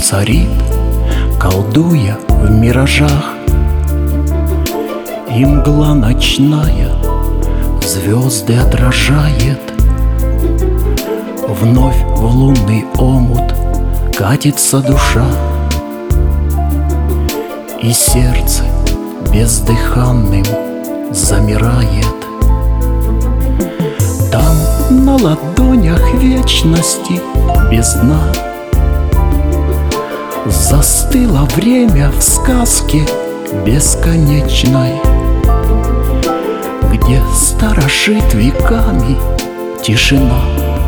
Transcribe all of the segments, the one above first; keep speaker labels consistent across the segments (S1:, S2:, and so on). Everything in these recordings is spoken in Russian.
S1: царит, колдуя в миражах, и мгла ночная звезды отражает. Вновь в лунный омут катится душа, и сердце бездыханным замирает. Там на ладонях вечности без дна застыло время в сказке бесконечной, где сторожит веками тишина.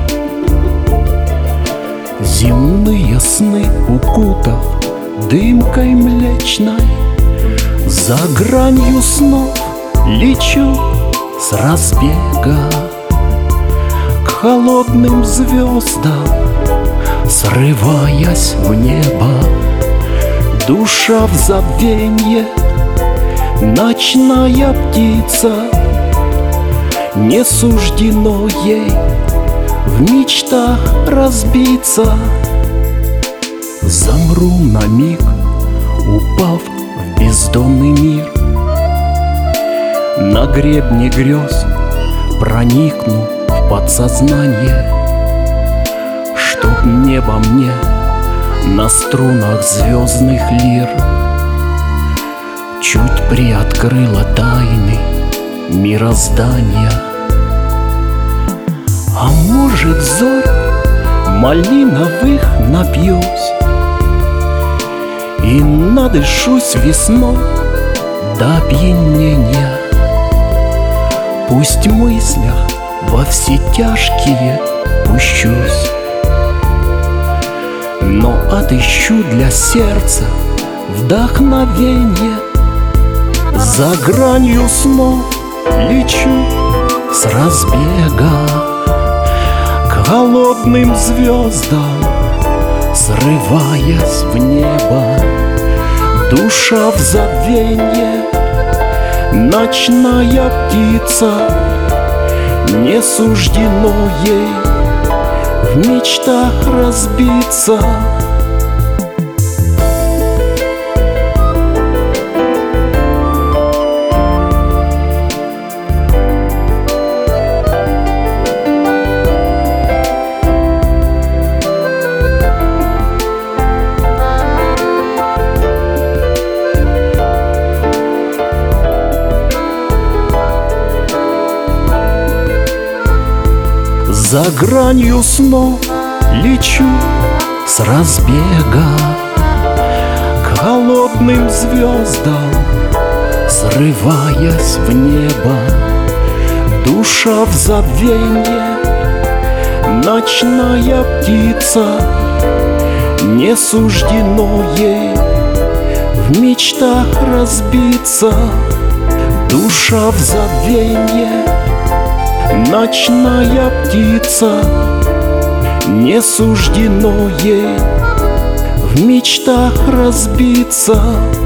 S1: Земные сны укутав дымкой млечной, за гранью снов лечу с разбега к холодным звездам, срываясь в небо. Душа в забвенье, ночная птица, не суждено ей в мечтах разбиться. Замру на миг, упав в бездонный мир, на гребне грез проникну в подсознание, чтоб небо мне на струнах звездных лир чуть приоткрыло тайны мироздания. А может, зорь малиновых напьюсь и надышусь весной до опьянения. Пусть в мыслях во все тяжкие пущусь, но отыщу для сердца вдохновенье. За гранью снов лечу с разбега к холодным звездам, срываясь в небо. Душа в забвенье, ночная птица, не суждено ей в мечтах разбиться. За гранью снов лечу с разбега к холодным звездам, срываясь в небо. Душа в забвенье, ночная птица, не суждено ей в мечтах разбиться. Душа в забвенье, ночная птица, не суждено ей в мечтах разбиться.